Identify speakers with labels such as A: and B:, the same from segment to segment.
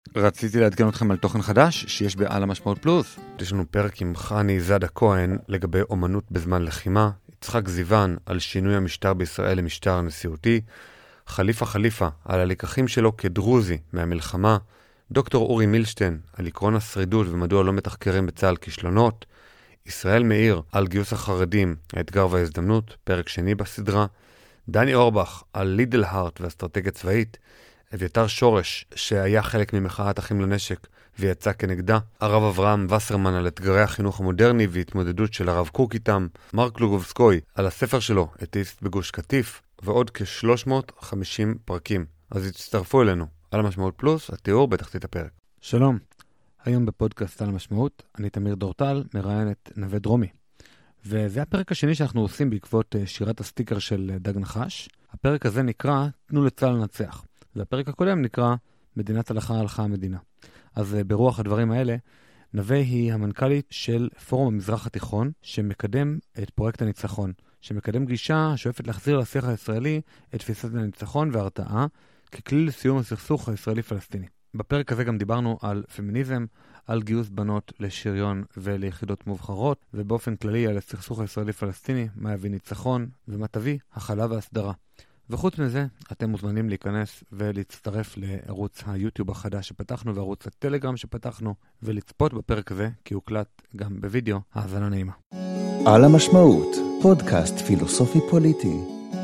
A: רציתי לעדכן אתכם על תוכן חדש שיש בעל המשמעות פלוס. יש לנו פרק עם חני זדה כהן לגבי אומנות בזמן לחימה, יצחק זיוון על שינוי המשטר בישראל למשטר נשיאותי, חליפה על הלקחים שלו כדרוזי מהמלחמה, דוקטור אורי מילשטיין על עקרון השרידות ומדוע לא מתחקרים בצה"ל כישלונות, ישראל מאיר על גיוס החרדים, האתגר וההזדמנות, פרק שני בסדרה, דני אורבך על לידל הארט ואסטרטגיה צבאית, אביתר שורש שהיה חלק ממחאת אחים לנשק ויצא כנגדה, הרב אברהם וסרמן על אתגרי החינוך המודרני והתמודדות של הרב קוק איתם, מרק לוגובסקוי על הספר שלו אתאיסט בגוש קטיף, ועוד כ-350 פרקים. אז הצטרפו אלינו. על המשמעות פלוס, התיאור בתחתית הפרק. שלום, היום בפודקאסט על המשמעות, אני תמיר דורטל, מראיין את נווה דרומי. וזה הפרק השני שאנחנו עושים בעקבות שירת הסטיקר של דג נחש. הפרק הזה נקרא תנו לצה"ל לנצח. והפרק הקודם נקרא מדינת הלכה המדינה. אז ברוח הדברים האלה, נווה היא המנכ"לית של פורום המזרח התיכון, שמקדם את פרויקט הניצחון, שמקדם גישה שואפת להחזיר לשיח הישראלי את תפיסת הניצחון וההרתעה, ככלי לסיום הסכסוך הישראלי-פלסטיני. בפרק הזה גם דיברנו על פמיניזם, על גיוס בנות לשריון וליחידות מובחרות, ובאופן כללי על הסכסוך הישראלי-פלסטיני, מה יביא ניצחון ומה תביא הכלה והסדרה. וחוץ מזה, אתם מוזמנים להיכנס ולהצטרף לערוץ היוטיוב החדש שפתחנו וערוץ הטלגרם שפתחנו, ולצפות בפרק הזה, כי הוא קלט גם בווידאו. האזנה נעימה.
B: על המשמעות, פודקאסט פילוסופי פוליטי.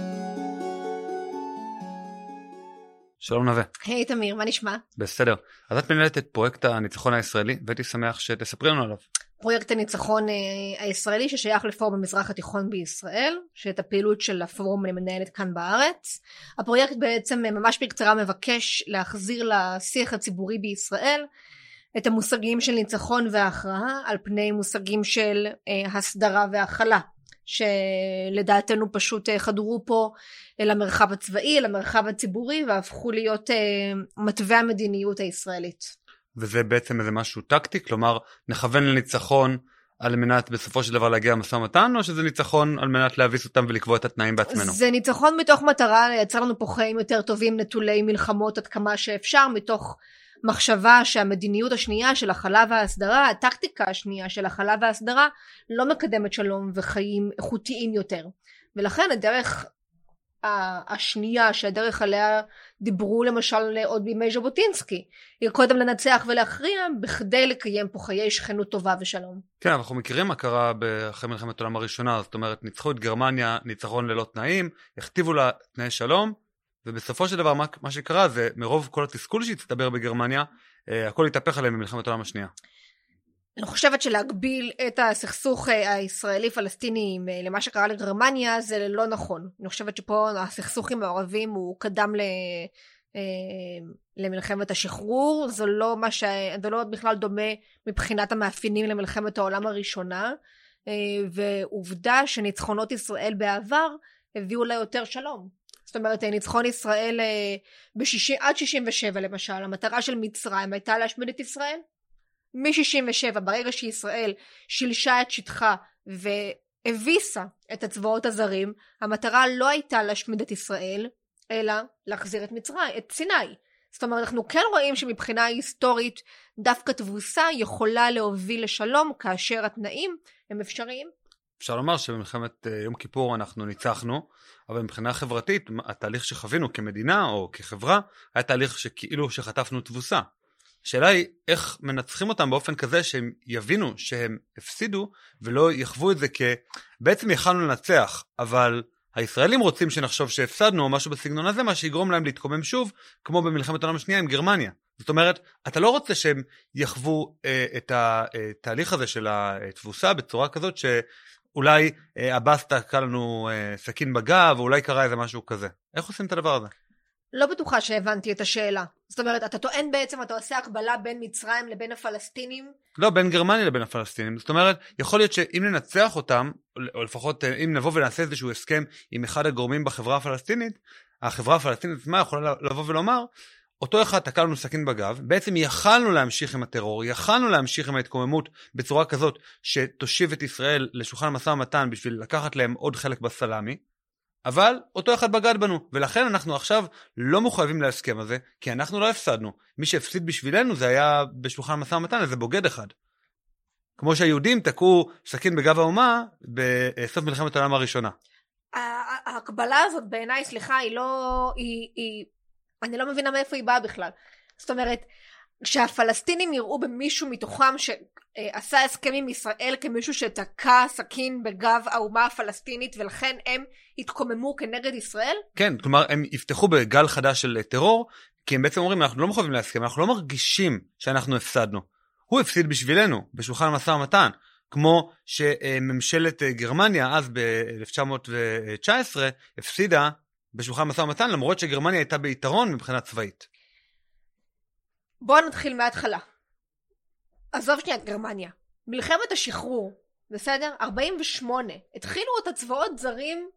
A: שלום נווה.
C: היי תמיר, מה נשמע?
A: בסדר. אז את מנהלת את פרויקט הניצחון הישראלי, והייתי שמח שתספרי לנו עליו.
C: פרויקט הניצחון הישראלי ששייך לפורום המזרח התיכון בישראל, שאת הפעילות של הפורום אני מנהלת כאן בארץ. הפרויקט בעצם ממש בקצרה מבקש להחזיר לשיח הציבורי בישראל את המושגים של ניצחון והכרעה על פני מושגים של הסדרה והכלה, שלדעתנו פשוט חדרו פה אל המרחב הצבאי, אל המרחב הציבורי, והפכו להיות מתווה המדיניות הישראלית.
A: וזה בעצם איזה משהו טקטי, כלומר נכוון לניצחון על מנת בסופו של דבר להגיע למשא ומתן, או שזה ניצחון על מנת להביס אותם ולקבוע את התנאים בעצמנו?
C: זה ניצחון מתוך מטרה לייצר לנו פה חיים יותר טובים, נטולי מלחמות עד כמה שאפשר, מתוך מחשבה שהמדיניות השנייה של הכלה והסדרה, הטקטיקה השנייה של הכלה והסדרה, לא מקדמת שלום וחיים איכותיים יותר. ולכן הדרך השנייה, שהדרך עליה דיברו למשל עוד בימי ז'בוטינסקי, היא קודם לנצח ולהכריע בכדי לקיים פה חיי שכנות טובה ושלום. כן,
A: אנחנו מכירים מה קרה אחרי מלחמת העולם הראשונה, זאת אומרת ניצחו את גרמניה, ניצחון ללא תנאים, הכתיבו לה תנאי שלום, ובסופו של דבר מה שקרה זה מרוב כל התסכול שהצטבר בגרמניה, הכל התהפך עליהם במלחמת העולם השנייה.
C: אני חושבת שלהגביל את הסכסוך הישראלי-פלסטיני למה שקרה לגרמניה זה לא נכון. אני חושבת שפה הסכסוך עם הערבים הוא קדם למלחמת השחרור, זה לא בכלל דומה מבחינת המאפיינים למלחמת העולם הראשונה, ועובדה שניצחונות ישראל בעבר הביאו לה יותר שלום. זאת אומרת, ניצחון ישראל עד 67 למשל, המטרה של מצרים הייתה להשמיד את ישראל. מ-67, ברגע שישראל שילשה את שטחה והביסה את הצבאות הזרים, המטרה לא הייתה להשמיד את ישראל, אלא להחזיר את סיני. זאת אומרת, אנחנו כן רואים שמבחינה היסטורית, דווקא תבוסה יכולה להוביל לשלום, כאשר התנאים הם אפשריים.
A: אפשר לומר שבמלחמת יום כיפור אנחנו ניצחנו, אבל מבחינה חברתית, התהליך שחווינו כמדינה או כחברה, היה תהליך שכאילו שחטפנו תבוסה. השאלה היא איך מנצחים אותם באופן כזה שהם יבינו שהם הפסידו ולא יחוו את זה בעצם יכלנו לנצח, אבל הישראלים רוצים שנחשוב שהפסדנו או משהו בסגנון הזה, מה שיגרום להם להתקומם שוב, כמו במלחמת העולם השנייה עם גרמניה. זאת אומרת, אתה לא רוצה שהם יחוו את התהליך הזה של התבוסה בצורה כזאת שאולי הבאס תקע לנו סכין בגב, או אולי קרה איזה משהו כזה. איך עושים את הדבר הזה?
C: לא בטוחה שהבנתי את השאלה. זאת אומרת, אתה טוען בעצם, אתה עושה הקבלה בין מצרים לבין הפלסטינים?
A: לא, בין גרמניה לבין הפלסטינים. זאת אומרת, יכול להיות שאם ננצח אותם, או לפחות אם נבוא ונעשה איזשהו הסכם עם אחד הגורמים בחברה הפלסטינית, החברה הפלסטינית עצמה יכולה לבוא ולומר, אותו אחד תקע לנו סכין בגב, בעצם יכלנו להמשיך עם הטרור, יכלנו להמשיך עם ההתקוממות בצורה כזאת, שתושיב את ישראל לשולחן המשא ומתן בשביל לקחת להם עוד חלק בסלמי, אבל אותו אחד בגד בנו, ולכן אנחנו עכשיו לא מחויבים להסכם הזה, כי אנחנו לא הפסדנו. מי שהפסיד בשבילנו זה היה בשולחן המשא ומתן, איזה בוגד אחד. כמו שהיהודים תקעו סכין בגב האומה בסוף מלחמת העולם הראשונה.
C: ההקבלה הזאת בעיניי, סליחה, אני לא מבינה מאיפה היא באה בכלל. זאת אומרת, כשהפלסטינים יראו במישהו מתוכם שעשה הסכם עם ישראל כמישהו שתקע סכין בגב האומה הפלסטינית, ולכן הם התקוממו כנגד ישראל?
A: כן, כלומר הם יפתחו בגל חדש של טרור, כי הם בעצם אומרים, אנחנו לא מחויבים להסכם, אנחנו לא מרגישים שאנחנו הפסדנו. הוא הפסיד בשבילנו, בשולחן המשא ומתן, כמו שממשלת גרמניה אז ב-1919 הפסידה בשולחן המשא ומתן, למרות שגרמניה הייתה ביתרון מבחינה צבאית.
C: בואו נתחיל מההתחלה. עזוב שנייה את גרמניה. מלחמת השחרור, בסדר? 48. התחילו את הצבאות זרים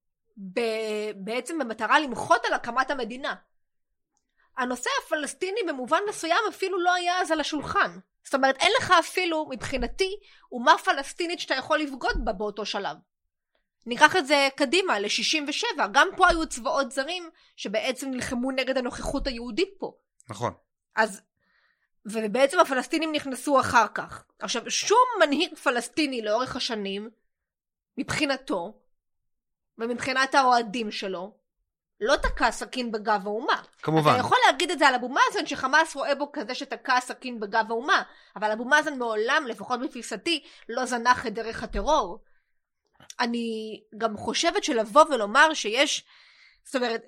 C: בעצם במטרה למחות על הקמת המדינה. הנושא הפלסטיני במובן מסוים אפילו לא היה אז על השולחן. זאת אומרת, אין לך אפילו, מבחינתי, אומה פלסטינית שאתה יכול לבגוד בה באותו שלב. ניקח את זה קדימה, ל-67. גם פה היו צבאות זרים שבעצם נלחמו נגד הנוכחות היהודית פה.
A: נכון.
C: אז, ובעצם הפלסטינים נכנסו אחר כך. עכשיו, שום מנהיג פלסטיני לאורך השנים, מבחינתו, ומבחינת האוהדים שלו, לא תקע סכין בגב האומה.
A: כמובן.
C: אתה יכול להגיד את זה על אבו מאזן, שחמאס רואה בו כזה שתקע סכין בגב האומה, אבל אבו מאזן מעולם, לפחות בתפיסתי, לא זנח את דרך הטרור. אני גם חושבת שלבוא ולומר שיש, זאת אומרת,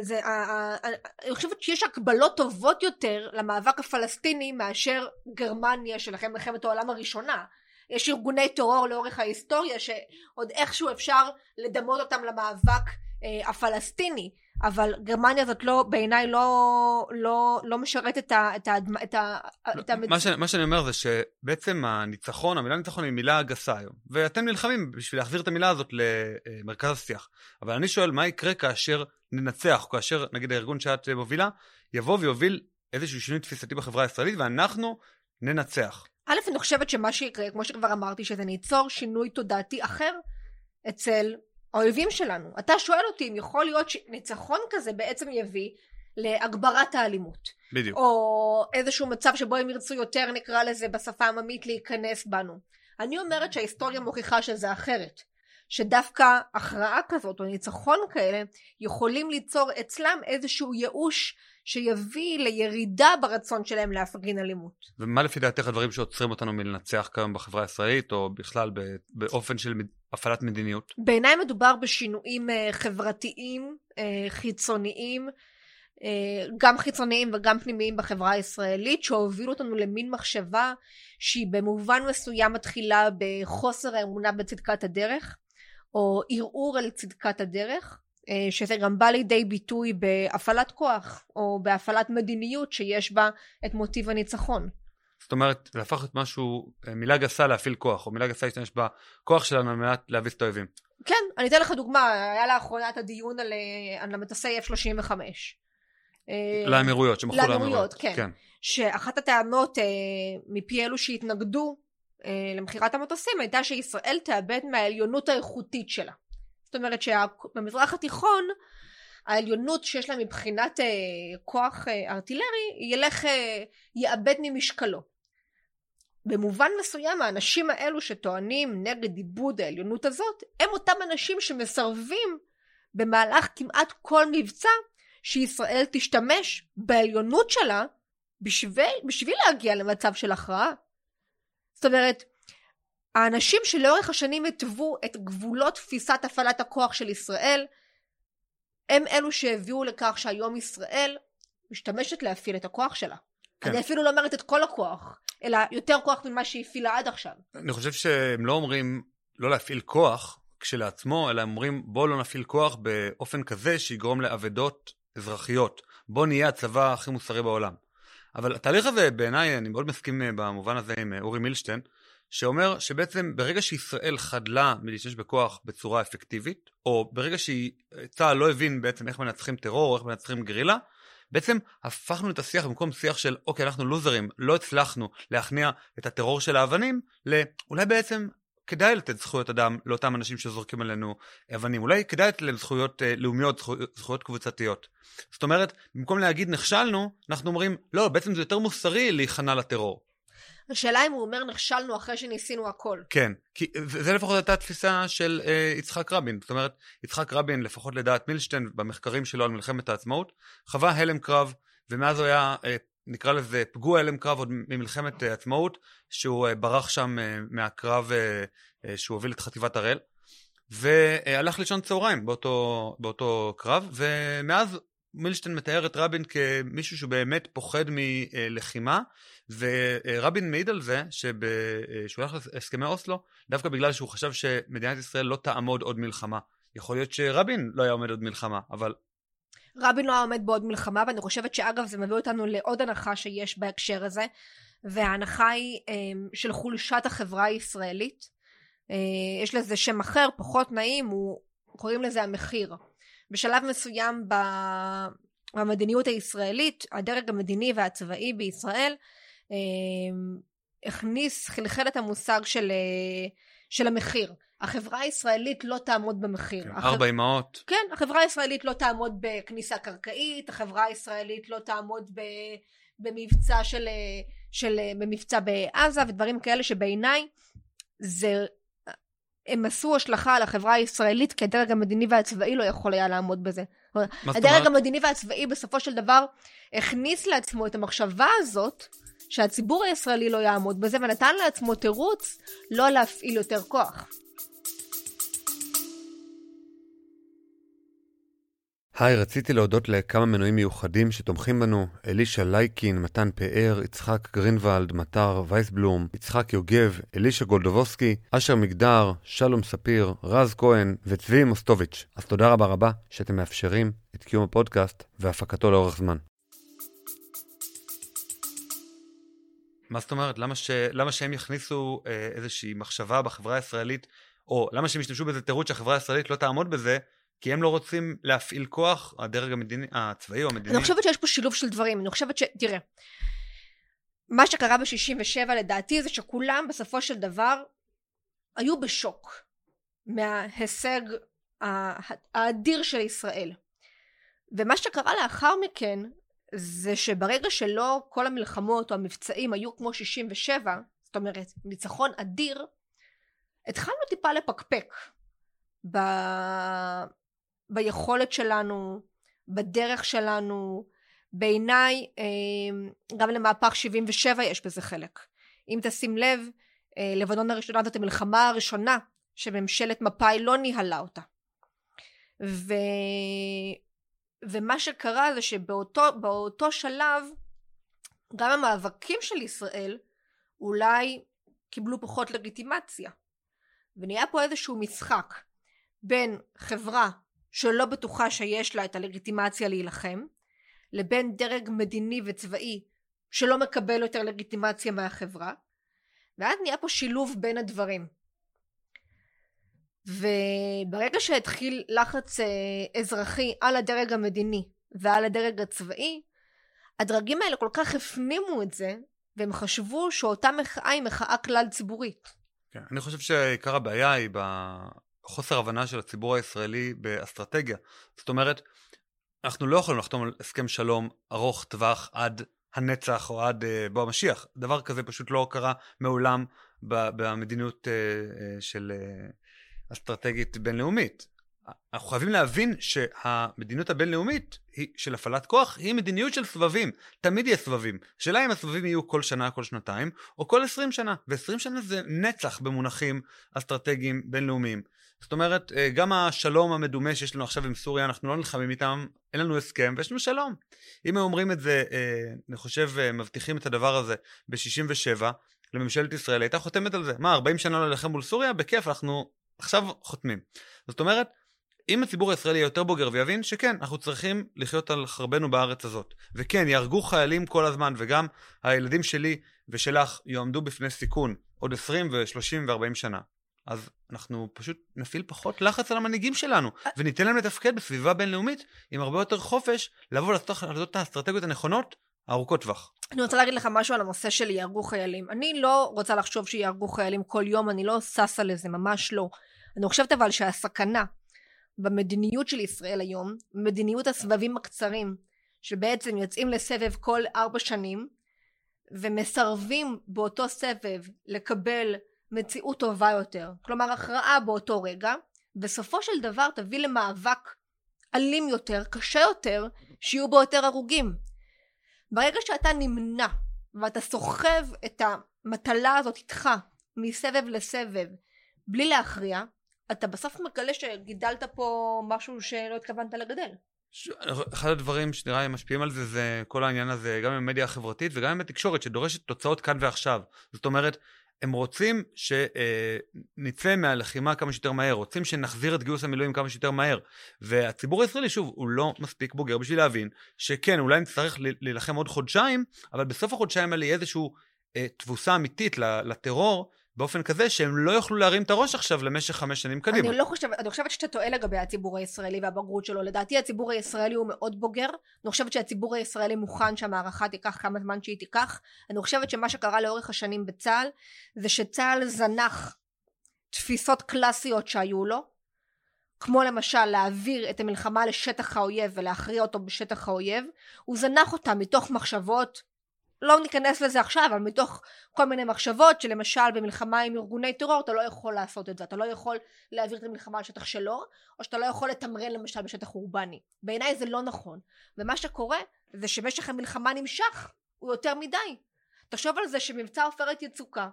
C: אני חושבת שיש הקבלות טובות יותר למאבק הפלסטיני מאשר גרמניה שלכם מלחמת העולם הראשונה. יש ארגוני טרור לאורך ההיסטוריה שעוד איכשהו אפשר לדמות אותם למאבק הפלסטיני, אבל גרמניה הזאת לא, בעיניי לא משרת
A: מה שאני אומר זה שבעצם הניצחון, המילה ניצחון היא מילה גסה היום, ואתם נלחמים בשביל להחזיר את המילה הזאת למרכז השיח. אבל אני שואל, מה יקרה כאשר ננצח, כאשר נגיד הארגון שאת מובילה, יבוא ויוביל איזשהו שינוי תפיסתי בחברה הישראלית, ואנחנו ננצח?
C: א', אני חושבת שמה שיקרה, כמו שכבר אמרתי, שזה ניצור שינוי תודעתי אחר אצל האויבים שלנו. אתה שואל אותי אם יכול להיות שניצחון כזה בעצם יביא להגברת האלימות.
A: בדיוק.
C: או איזשהו מצב שבו הם ירצו יותר, נקרא לזה בשפה עממית, להיכנס בנו. אני אומרת שההיסטוריה מוכיחה שזה אחרת. שדווקא הכרעה כזאת או ניצחון כאלה יכולים ליצור אצלם איזשהו ייאוש שיביא לירידה ברצון שלהם להפגין אלימות.
A: ומה לפי דעתך הדברים שעוצרים אותנו מלנצח כיום בחברה הישראלית או בכלל באופן של הפעלת מדיניות?
C: בעיניי מדובר בשינויים חברתיים, חיצוניים, גם חיצוניים וגם פנימיים בחברה הישראלית, שהובילו אותנו למין מחשבה שהיא במובן מסוים מתחילה בחוסר האמונה בצדקת הדרך, או ערעור על צדקת הדרך, שזה גם בא לידי ביטוי בהפעלת כוח, או בהפעלת מדיניות שיש בה את מוטיב הניצחון.
A: זאת אומרת, זה הפך את משהו, מילה גסה להפעיל כוח, או מילה גסה להשתמש בכוח שלנו על מנת להביס את האויבים.
C: כן, אני אתן לך דוגמה, היה לאחרונה את הדיון על המטוסי F-35.
A: לאמירויות, שמחו לאמירויות.
C: כן. שאחת הטענות מפי אלו שהתנגדו למחירת המטוסים הייתה שישראל תאבד מהעליונות האיכותית שלה. זאת אומרת שבמזרח התיכון העליונות שיש לה מבחינת כוח ארטילרי יאבד ממשקלו. במובן מסוים האנשים האלו שטוענים נגד איבוד העליונות הזאת הם אותם אנשים שמסרבים במהלך כמעט כל מבצע שישראל תשתמש בעליונות שלה בשביל להגיע למצב של הכרעה. זאת אומרת, האנשים שלאורך השנים הטבו את גבולות תפיסת הפעלת הכוח של ישראל, הם אלו שהביאו לכך שהיום ישראל משתמשת להפעיל את הכוח שלה. כן. אני אפילו לא אומרת את כל הכוח, אלא יותר כוח ממה שהפעילה עד עכשיו. אני
A: חושב שהם לא אומרים לא להפעיל כוח כשלעצמו, אלא הם אומרים בוא לא נפעיל כוח באופן כזה שיגרום לעבדות אזרחיות. בוא נהיה הצבא הכי מוסרי בעולם. אבל התהליך הזה בעיניי, אני מאוד מסכים במובן הזה עם אורי מילשטיין, שאומר שבעצם ברגע שישראל חדלה מלהשתמש בכוח בצורה אפקטיבית, או ברגע שצה"ל לא הבין בעצם איך מנצחים טרור, או איך מנצחים גרילה, בעצם הפכנו את השיח במקום שיח של אוקיי, אנחנו לוזרים, לא הצלחנו להכניע את הטרור של האבנים, אולי בעצם כדאי לתת זכויות אדם לאותם אנשים שזורקים עלינו אבנים, אולי כדאי לתת להם זכויות לאומיות, זכויות קבוצתיות. זאת אומרת, במקום להגיד נכשלנו, אנחנו אומרים, לא, בעצם זה יותר מוסרי להיכנע לטרור.
C: השאלה אם הוא אומר נכשלנו אחרי שניסינו הכל.
A: כן, כי זה לפחות הייתה התפיסה של יצחק רבין. זאת אומרת, יצחק רבין, לפחות לדעת מילשטיין, במחקרים שלו על מלחמת העצמאות, חווה הלם קרב, ומאז הוא היה, נקרא לזה, פגוע הלם קרב עוד ממלחמת העצמאות, שהוא ברח שם מהקרב שהוא הוביל את חטיבת הראל, והלך לישון צהריים באותו קרב, ומאז מילשטיין מתאר את רבין כמישהו שהוא באמת פוחד מלחימה, ורבין מעיד על זה שהוא הלך להסכמי אוסלו, דווקא בגלל שהוא חשב שמדינת ישראל לא תעמוד עוד מלחמה. יכול להיות שרבין לא היה עומד עוד מלחמה, אבל...
C: רבין לא היה עומד בעוד מלחמה, ואני חושבת שאגב זה מביא אותנו לעוד הנחה שיש בהקשר הזה, וההנחה היא של חולשת החברה הישראלית. יש לזה שם אחר, פחות נעים, קוראים לזה המחיר. בשלב מסוים במדיניות הישראלית, הדרג המדיני והצבאי בישראל חלחל את המושג של המחיר. החברה הישראלית לא תעמוד במחיר.
A: כן, 4 אמהות.
C: כן, החברה הישראלית לא תעמוד בכניסה קרקעית, החברה הישראלית לא תעמוד במבצע בעזה ודברים כאלה שבעיניי הם עשו השלכה על החברה הישראלית, כי הדרג המדיני והצבאי לא יכול היה לעמוד בזה. הדרג המדיני והצבאי בסופו של דבר הכניס לעצמו את המחשבה הזאת, שהציבור הישראלי לא יעמוד בזה, ונתן לעצמו תירוץ לא להפעיל יותר כוח.
A: היי, רציתי להודות לכמה מנויים מיוחדים שתומכים בנו, אלישה לייקין, מתן פאר, יצחק גרינוולד, מטר וייסבלום, יצחק יוגב, אלישה גולדובוסקי, אשר מגדר, שלום ספיר, רז כהן וצבי מוסטוביץ'. אז תודה רבה רבה שאתם מאפשרים את קיום הפודקאסט והפקתו לאורך זמן. מה זאת אומרת? למה שהם יכניסו איזושהי מחשבה בחברה הישראלית, או למה שהם ישתמשו בזה תירוץ שהחברה הישראלית לא תעמוד בזה, כי הם לא רוצים להפעיל כוח, הדרג המדיני, הצבאי או המדיני?
C: אני חושבת שיש פה שילוב של דברים. אני חושבת תראה, מה שקרה ב-67 לדעתי זה שכולם בסופו של דבר היו בשוק מההישג האדיר של ישראל. ומה שקרה לאחר מכן זה שברגע שלא כל המלחמות או המבצעים היו כמו 67, זאת אומרת ניצחון אדיר, התחלנו טיפה לפקפק ביכולת שלנו, בדרך שלנו. בעיניי גם למהפך 77 יש בזה חלק. אם תשים לב, לבנון הראשונה זאת המלחמה הראשונה שממשלת מפא"י לא ניהלה אותה. ומה שקרה זה שבאותו שלב גם המאבקים של ישראל אולי קיבלו פחות לגיטימציה. ונהיה פה איזשהו משחק בין חברה שלא בטוחה שיש לה את הלגיטימציה להילחם, לבין דרג מדיני וצבאי שלא מקבל יותר לגיטימציה מהחברה, ואז נהיה פה שילוב בין הדברים. וברגע שהתחיל לחץ אזרחי על הדרג המדיני ועל הדרג הצבאי, הדרגים האלה כל כך הפנימו את זה, והם חשבו שאותה מחאה היא מחאה כלל ציבורית.
A: כן, אני חושב שעיקר הבעיה היא בחוסר הבנה של הציבור הישראלי באסטרטגיה. זאת אומרת, אנחנו לא יכולים לחתום על הסכם שלום ארוך טווח עד הנצח או עד בוא המשיח. דבר כזה פשוט לא קרה מעולם במדיניות של אסטרטגית בינלאומית. אנחנו חייבים להבין שהמדיניות הבינלאומית של הפעלת כוח היא מדיניות של סבבים. תמיד יהיה סבבים. שאלה אם הסבבים יהיו כל שנה, כל שנתיים, או כל 20 שנה. ו20 שנה זה נצח במונחים אסטרטגיים בינלאומיים. זאת אומרת, גם השלום המדומה שיש לנו עכשיו עם סוריה, אנחנו לא נלחמים איתם, אין לנו הסכם, ויש לנו שלום. אם הם אומרים את זה, אני חושב, מבטיחים את הדבר הזה ב-67, לממשלת ישראל, הייתה חותמת על זה. מה, 40 שנה ללחם מול סוריה? בכיף, אנחנו עכשיו חותמים. זאת אומרת, אם הציבור הישראלי יותר בוגר ויבין שכן, אנחנו צריכים לחיות על חרבנו בארץ הזאת. וכן, ירגו חיילים כל הזמן, וגם הילדים שלי ושלך יועמדו בפני סיכון עוד 20 ו-30 ו-40 שנה. אז אנחנו פשוט נפעיל פחות לחץ על המנהיגים שלנו, וניתן להם לתפקד בסביבה בינלאומית עם הרבה יותר חופש, לבוא לעשות את האסטרטגיות הנכונות ארוכות טווח.
C: אני רוצה להגיד לך משהו על הנושא של יהרגו חיילים. אני לא רוצה לחשוב שיהרגו חיילים כל יום, אני לא ססה לזה, ממש לא. אני חושבת אבל שהסכנה במדיניות של ישראל היום, מדיניות הסבבים הקצרים, שבעצם יוצאים לסבב כל 4 שנים, ומסרבים באותו סבב לקבל מציאות טובה יותר, כלומר הכרעה באותו רגע, בסופו של דבר תביא למאבק אלים יותר, קשה יותר, שיהיו בו יותר הרוגים. ברגע שאתה נמנע ואתה סוחב את המטלה הזאת איתך מסבב לסבב בלי להכריע, אתה בסוף מגלה שגידלת פה משהו שלא התכוונת לגדל.
A: אחד הדברים שנראה לי משפיעים על זה, זה כל העניין הזה, גם עם המדיה החברתית וגם עם התקשורת, שדורשת תוצאות כאן ועכשיו. זאת אומרת, הם רוצים שנצא מהלחימה כמה שיותר מהר, רוצים שנחזיר את גיוס המילואים כמה שיותר מהר, והציבור הישראלי, שוב, הוא לא מספיק בוגר בשביל להבין, שכן, אולי נצטרך להילחם עוד חודשיים, אבל בסוף החודשיים האלה יהיה איזושהי תבוסה אמיתית לטרור, באופן כזה שהם לא יוכלו להרים את הראש עכשיו למשך 5 שנים קדימה.
C: אני חושבת שאתה טועה לגבי הציבור הישראלי והבגרות שלו. לדעתי הציבור הישראלי הוא מאוד בוגר. אני חושבת שהציבור הישראלי מוכן שהמערכה תיקח כמה זמן שהיא תיקח. אני חושבת שמה שקרה לאורך השנים בצה"ל, זה שצה"ל זנח תפיסות קלאסיות שהיו לו, כמו למשל להעביר את המלחמה לשטח האויב ולהכריע אותו בשטח האויב. הוא זנח אותה מתוך מחשבות, לא ניכנס לזה עכשיו, אבל מתוך כל מיני מחשבות שלמשל במלחמה עם ארגוני טרור אתה לא יכול לעשות את זה, אתה לא יכול להעביר את המלחמה לשטח שלו, או שאתה לא יכול לתמרן למשל בשטח אורבני. בעיניי זה לא נכון, ומה שקורה זה שמשך המלחמה נמשך, הוא יותר מדי. תחשוב על זה שמבצע עופרת יצוקה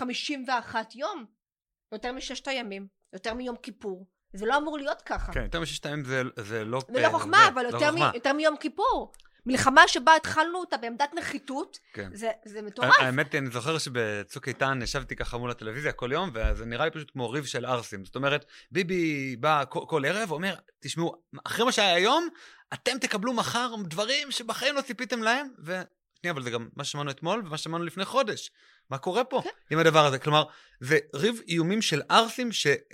C: 51 יום, יותר מ6 הימים, יותר מיום כיפור, זה לא אמור להיות ככה.
A: כן, יותר מ6 ימים זה לא...
C: זה לא חוכמה, אבל יותר מיום כיפור. מלחמה שבה התחלנו אותה בעמדת נחיתות,
A: כן.
C: זה מטורף.
A: האמת, אני זוכר שבצוק איתן ישבתי ככה מול הטלוויזיה כל יום, וזה נראה לי פשוט כמו ריב של ארסים. זאת אומרת, ביבי בא כל ערב ואומר, תשמעו, אחרי מה שהיה היום, אתם תקבלו מחר דברים שבחיים לא ציפיתם להם, שנייה, אבל זה גם מה שמענו אתמול ומה שמענו לפני חודש. מה קורה פה עם הדבר הזה? כלומר, זה ריב איומים של ארסים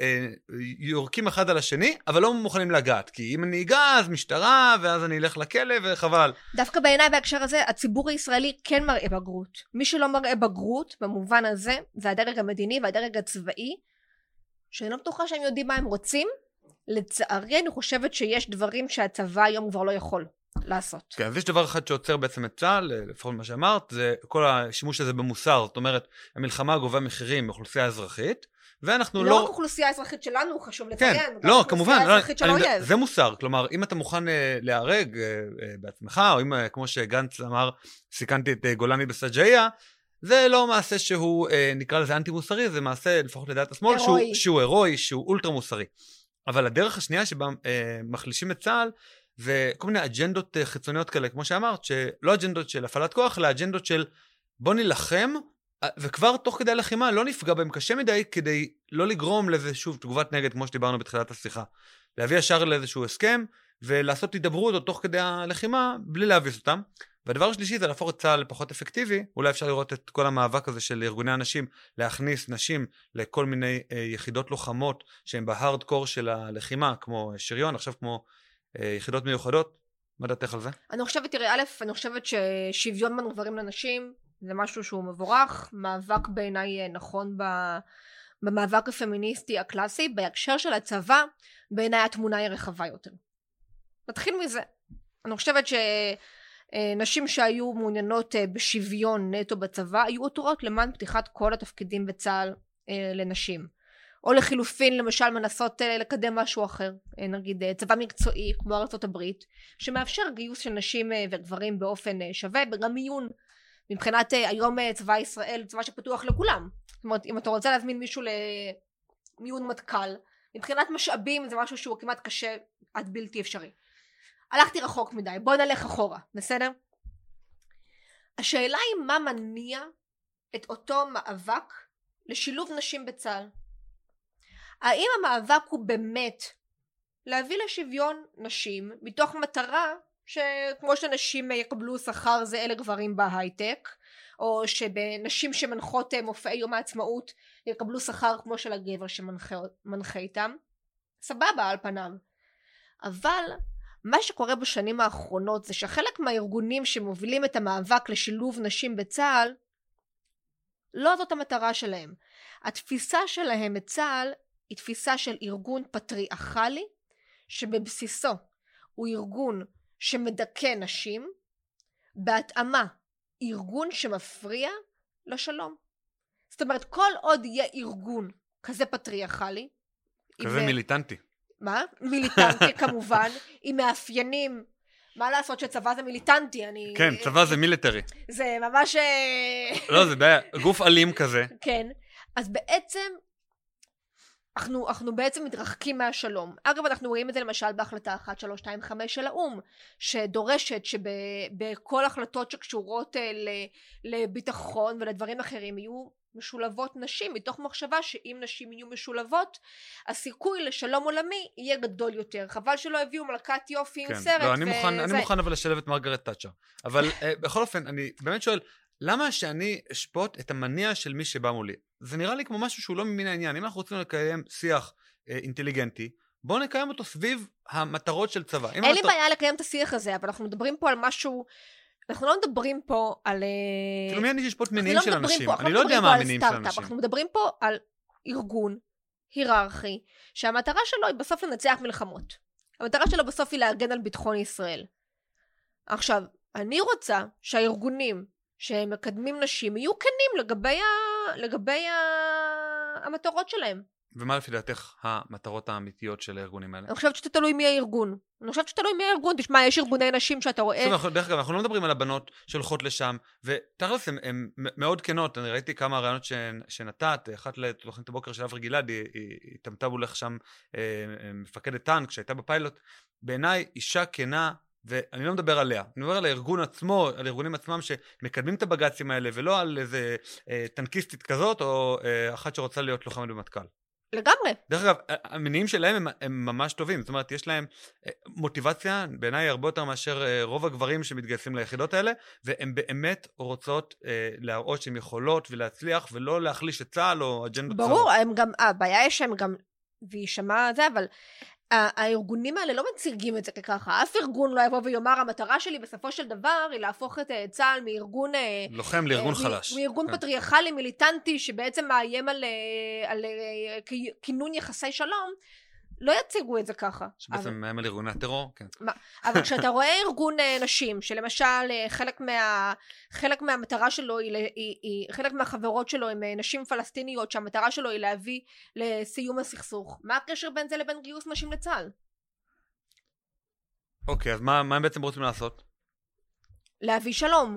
A: שיורקים אחד על השני, אבל לא מוכנים לגעת. כי אם אני אגע, אז משטרה, ואז אני אלך לכלא, וחבל.
C: דווקא בעיניי בהקשר הזה, הציבור הישראלי כן מראה בגרות. מי שלא מראה בגרות, במובן הזה, זה הדרג המדיני והדרג הצבאי, שאני לא בטוחה שהם יודעים מה הם רוצים. לצערי, אני חושבת שיש דברים שהצבא היום כבר לא יכול לעשות.
A: כן, אז יש דבר אחד שעוצר בעצם את צה"ל, לפחות מה שאמרת, זה כל השימוש הזה במוסר, זאת אומרת, המלחמה גובה מחירים באוכלוסייה אזרחית, ואנחנו
C: לא רק אוכלוסייה אזרחית שלנו, חשוב לציין,
A: כן, לא, כמובן,
C: זה
A: מוסר, כלומר, אם אתה מוכן להיהרג בעצמך, או אם, כמו שגנץ אמר, סיכנתי את גולני בסג'איה, זה לא מעשה שהוא, נקרא לזה אנטי מוסרי, זה מעשה, לפחות לדעת השמאל, שהוא הירואי, שהוא אולטרה מוסרי. אבל הדרך השנייה שבה מחלישים את צה"ל, וכל מיני אג'נדות חיצוניות כאלה, כמו שאמרת, שלא אג'נדות של הפעלת כוח, אלא אג'נדות של בוא נלחם, וכבר תוך כדי הלחימה לא נפגע בהם קשה מדי, כדי לא לגרום לזה שוב תגובת נגד, כמו שדיברנו בתחילת השיחה. להביא ישר לאיזשהו הסכם, ולעשות הידברות עוד תוך כדי הלחימה, בלי להביס אותם. והדבר השלישי זה להפוך את צה"ל לפחות אפקטיבי, אולי אפשר לראות את כל המאבק הזה של ארגוני הנשים, להכניס נשים לכל מיני יחידות לוחמות, שהן בהארדקור של הלחימה, כמו שריון, עכשיו כמו יחידות מיוחדות. מה דעתך על זה?
C: אני חושבת, תראה, אני חושבת ששוויון בין גברים לנשים זה משהו שהוא מבורך, מאבק בעיניי נכון במאבק הפמיניסטי הקלאסי. בהקשר של הצבא, בעיניי התמונה היא רחבה יותר. נתחיל מזה. אני חושבת שנשים שהיו מעוניינות בשוויון נטו בצבא, היו עותרות למען פתיחת כל התפקידים בצה"ל לנשים. או לחילופין, למשל, מנסות לקדם משהו אחר, נגיד צבא מקצועי, כמו ארצות הברית, שמאפשר גיוס של נשים וגברים באופן שווה, וגם מיון. מבחינת היום צבא ישראל, צבא שפתוח לכולם. זאת אומרת, אם אתה רוצה להזמין מישהו למיון מטכ"ל, מבחינת משאבים זה משהו שהוא כמעט קשה עד בלתי אפשרי. הלכתי רחוק מדי, בוא נלך אחורה, בסדר? השאלה היא מה מניע את אותו מאבק לשילוב נשים בצה"ל. האם המאבק הוא באמת להביא לשוויון נשים מתוך מטרה שכמו שנשים יקבלו שכר זה אלה גברים בהייטק, או שבנשים שמנחות מופעי יום העצמאות יקבלו שכר כמו של הגבר שמנחה איתם? סבבה על פניו. אבל מה שקורה בשנים האחרונות זה שחלק מהארגונים שמובילים את המאבק לשילוב נשים בצה"ל, לא זאת המטרה שלהם. התפיסה שלהם בצה"ל היא תפיסה של ארגון פטריארכלי, שבבסיסו הוא ארגון שמדכא נשים, בהתאמה ארגון שמפריע לשלום. זאת אומרת, כל עוד יהיה ארגון כזה פטריארכלי,
A: כזה מיליטנטי.
C: מה? מיליטנטי כמובן, עם מאפיינים, מה לעשות שצבא זה מיליטנטי?
A: כן, צבא זה מיליטרי.
C: זה ממש...
A: לא, זה גוף אלים כזה.
C: כן, אז בעצם, אנחנו בעצם מתרחקים מהשלום. אגב, אנחנו רואים את זה למשל בהחלטה 1325 של האום, שדורשת שבכל החלטות שקשורות לביטחון ולדברים אחרים יהיו משולבות נשים, מתוך מחשבה שאם נשים יהיו משולבות, הסיכוי לשלום עולמי יהיה גדול יותר. חבל שלא הביאו מלכת יופי עם סרט.
A: לא, אני מוכן אבל לשלב את מרגרט תאצ'ר. אבל בכל אופן, אני באמת שואל, למה שאני אשפוט את המניע של מי שבא מולי? זה נראה לי כמו משהו שהוא לא ממין העניין. אם אנחנו רוצים לקיים שיח אינטליגנטי, בואו נקיים אותו סביב המטרות של צבא.
C: אין לי בעיה לקיים את השיח הזה, אבל אנחנו מדברים פה על משהו... אנחנו לא מדברים פה על...
A: כאילו מי אני ששפוט מניעים של אנשים? אני לא יודע מה המניעים של אנשים.
C: אנחנו מדברים פה על ארגון היררכי, שהמטרה שלו היא בסוף לנצח מלחמות. המטרה שלו בסוף היא להגן על ביטחון ישראל. עכשיו, אני רוצה שהארגונים שמקדמים נשים יהיו כנים לגבי המטרות שלהם.
A: ומה לפי דעתך המטרות האמיתיות של הארגונים האלה?
C: אני חושבת שאתה תלוי מי הארגון. תשמע, יש ארגוני נשים שאתה רואה...
A: דרך אגב, אנחנו לא מדברים על הבנות שהולכות לשם, ותכלס הן מאוד כנות, אני ראיתי כמה רעיונות שנתת, אחת לתוכנית הבוקר של אברי גלעד, היא תמתה בולך שם מפקדת טנק, שהייתה בפיילוט, בעיניי אישה כנה, ואני לא מדבר עליה, אני מדבר על הארגון עצמו, על הארגונים עצמם שמקדמים את הבג"צים האלה, ולא על איזה טנקיסטית כזאת, או אחת שרוצה להיות לוחמת במטכ"ל.
C: לגמרי.
A: דרך אגב, המניעים שלהם הם ממש טובים, זאת אומרת, יש להם מוטיבציה, בעיניי הרבה יותר מאשר רוב הגברים שמתגייסים ליחידות האלה, והם באמת רוצות להראות שהן יכולות ולהצליח, ולא להחליש את צה"ל או אג'נדות צה"ל.
C: ברור, הבעיה יש שהם גם, והיא שמעה זה, אבל הארגונים האלה לא מציגים את זה ככה. אף ארגון לא יבוא ויאמר, המטרה שלי בסופו של דבר היא להפוך את צה"ל מארגון...
A: לוחם לארגון חלש.
C: מארגון פטריארכלי מיליטנטי, שבעצם מאיים על כינון יחסי שלום, לא יציגו את זה ככה.
A: שבעצם מאיים על ארגוני הטרור, כן.
C: אבל כשאתה רואה ארגון נשים, שלמשל חלק מהמטרה שלו, חלק מהחברות שלו הם נשים פלסטיניות, שהמטרה שלו היא להביא לסיום הסכסוך, מה הקשר בין זה לבין גיוס נשים לצה"ל?
A: אוקיי, אז מה הם בעצם רוצים לעשות?
C: להביא שלום.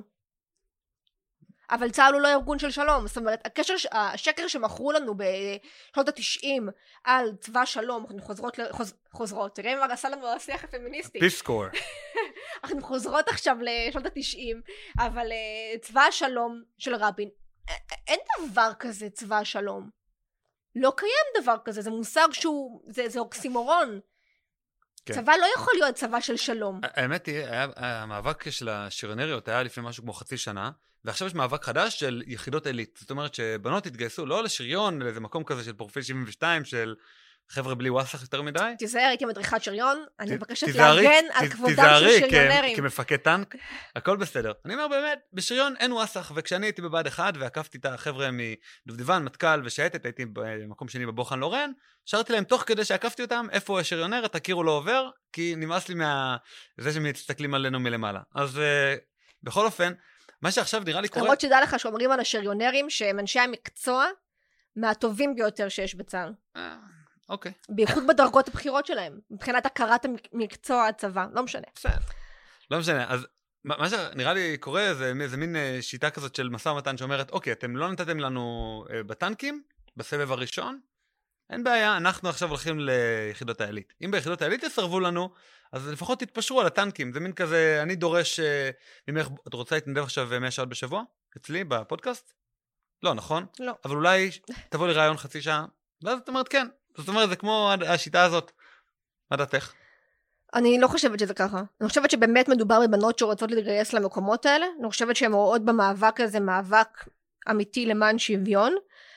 C: אבל צה"ל הוא לא ארגון של שלום. זאת אומרת, השקר שמכרו לנו בשנות ה-90 על צבא שלום, אנחנו חוזרות, תראה מה עשה לנו השיח הפמיניסטי.
A: פיסקור.
C: אנחנו חוזרות עכשיו לשנות ה-90, אבל צבא השלום של רבין, אין דבר כזה צבא השלום. לא קיים דבר כזה, זה מושג זה אוקסימורון. צבא לא יכול להיות צבא של שלום.
A: האמת היא, המאבק של השריונריות היה לפני משהו כמו חצי שנה, ועכשיו יש מאבק חדש של יחידות עילית. זאת אומרת שבנות התגייסו לא לשריון, לאיזה מקום כזה של פרופיל 72, של חבר'ה בלי וואסך יותר מדי.
C: תיזהר, הייתי מדריכת שריון, אני מבקשת להגן על כבודם של שריונרים.
A: כמפקד טנק, הכל בסדר. אני אומר באמת, בשריון אין וואסך, וכשאני הייתי בבה"ד 1 ועקפתי את החבר'ה מדובדבן, מטכ"ל ושייטת, הייתי במקום שני בבוחן לורן, שרתי להם תוך כדי שעקפתי אותם, איפה השריונר, תכירו לא עובר, כי נמאס לי זה שמסתכלים עלינו מלמעלה. אז בכל אופן, מה שעכשיו נראה לי קורה...
C: למרות שדע לך שאומרים על השריונרים שהם אנשי המקצוע מהטובים ביותר שיש בצה"ל.
A: אוקיי.
C: בייחוד בדרגות הבחירות שלהם, מבחינת הכרת המקצוע הצבא, לא משנה.
A: לא משנה, אז מה שנראה לי קורה זה מין שיטה כזאת של משא ומתן שאומרת, אוקיי, אתם לא נתתם לנו בטנקים, בסבב הראשון, אין בעיה, אנחנו עכשיו הולכים ליחידות העילית. אם ביחידות העילית יסרבו לנו, אז לפחות תתפשרו על הטנקים. זה מין כזה, אני דורש ממך, את רוצה להתנדב עכשיו 100 שעות בשבוע? אצלי, בפודקאסט? לא, נכון?
C: לא.
A: אבל אולי תבוא לי רעיון חצי שעה, ואז את אומרת כן. זאת אומרת, זה כמו השיטה הזאת. מה דעתך?
C: אני לא חושבת שזה ככה. אני חושבת שבאמת מדובר בבנות שרוצות להתגייס למקומות האלה. אני חושבת שהן רואות במאבק הזה מאבק אמיתי למען שוויון.